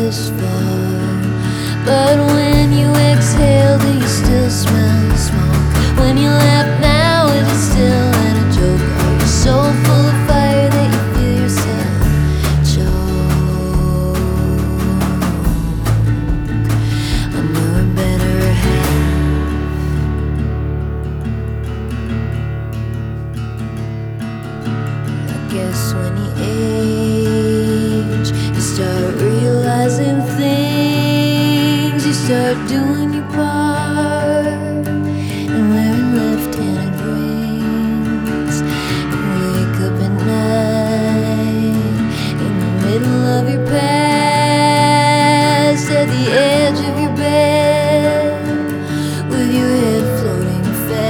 this far. But when you exhale, do you still smell the smoke? When you laugh now, is it still in a joke? Are you so full of fire that you feel yourself choke? On your better half. I guess when you age, you start realizing things. You start doing your part and wearing left-handed rings. You wake up at night in the middle of your past, at the edge of your bed, with your head floating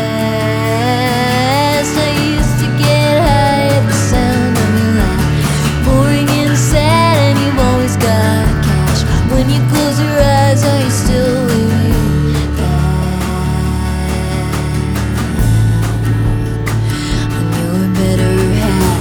fast. I used to get high at the sound of your laugh, boring and sad, and you've always got cash. When you close your eyes, are you still waving back on your better half?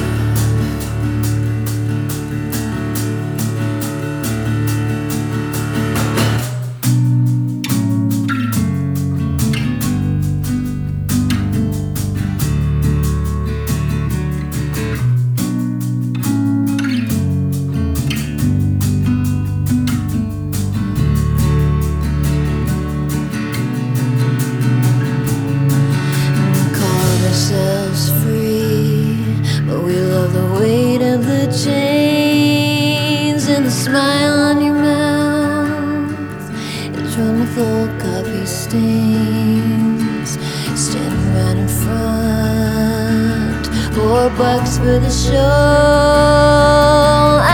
Free, but we love the weight of the chains, and the smile on your mouth is from the full coffee stains. Standing right in front, $4 for the show.